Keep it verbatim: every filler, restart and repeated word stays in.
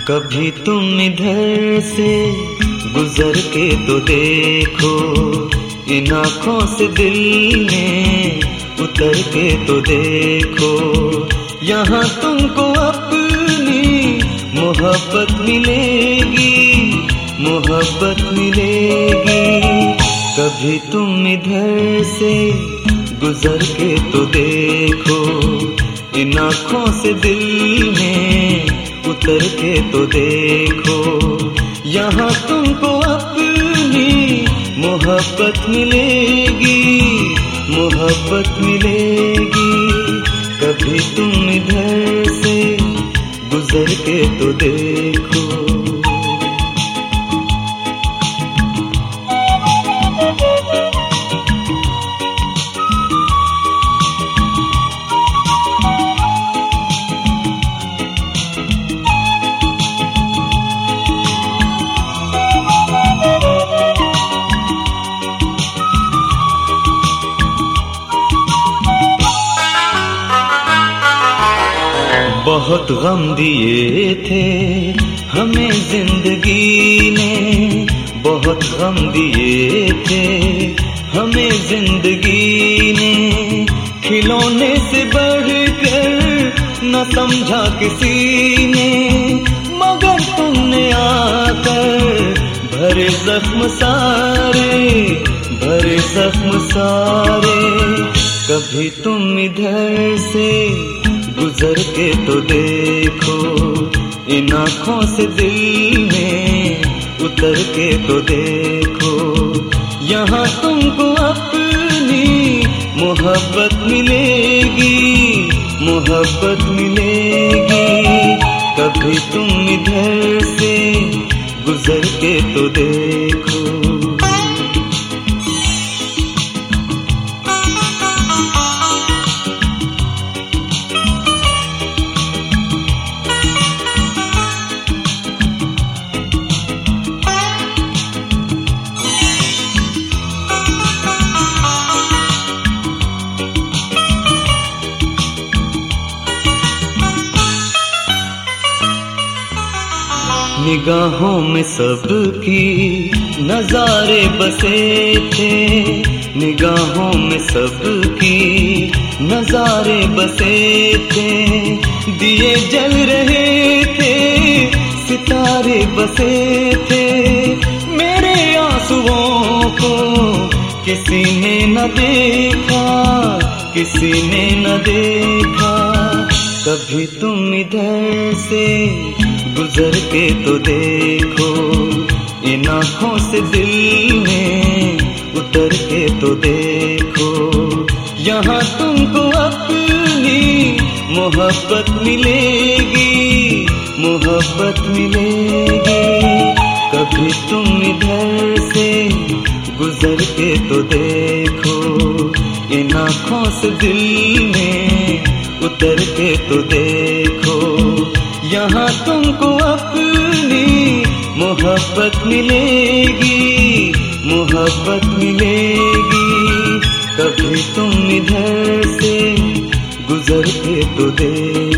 कभी तुम इधर से गुजर के तो देखो, इन आँखों से दिल में उतर के तो देखो। यहाँ तुमको अपनी मोहब्बत मिलेगी, मोहब्बत मिलेगी। कभी तुम इधर से गुजर के तो देखो, इन आँखों से दिल में उतर के तो देखो। यहाँ तुमको अपनी मोहब्बत मिलेगी, मोहब्बत मिलेगी। कभी तुम इधर से गुजर के तो देखो। बहुत गम दिए थे हमें जिंदगी ने, बहुत गम दिए थे हमें जिंदगी ने। खिलौने से बढ़कर न समझा किसी ने, मगर तुमने आकर भरे जख्म सारे, भरे जख्म सारे। कभी तुम इधर से गुजर के तो देखो, इन आँखों से दिल में उतर के तो देखो। यहाँ तुमको अपनी मोहब्बत मिलेगी, मोहब्बत मिलेगी। कभी तुम इधर से गुजर के तो देखो। निगाहों में सबकी नजारे बसे थे, निगाहों में सबकी नजारे बसे थे। दिए जल रहे थे, सितारे बसे थे। मेरे आंसुओं को किसी ने न देखा, किसी ने न देखा। कभी तुम इधर से गुजर के तो देखो, इन आँखों से दिल में उतर के तो देखो। यहाँ तुमको अपनी मोहब्बत मिलेगी, मोहब्बत मिलेगी। कभी तुम इधर से गुजर के तो देखो, इन आँखों से दिल में उतर के तो देखो। यहाँ तुमको अपनी मोहब्बत मिलेगी, मोहब्बत मिलेगी। कभी तुम इधर से गुजर के तो देखो।